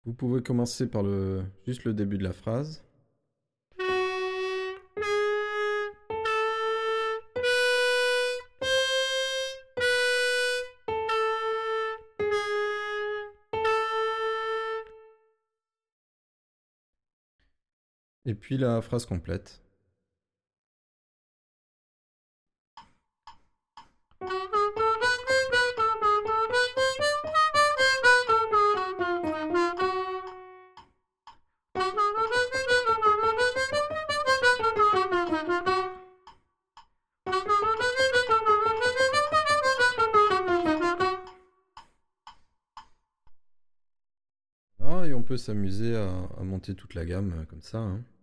Vous pouvez commencer par juste le début de la phrase. Et puis la phrase complète. Ah, et on peut s'amuser à monter toute la gamme comme ça, hein.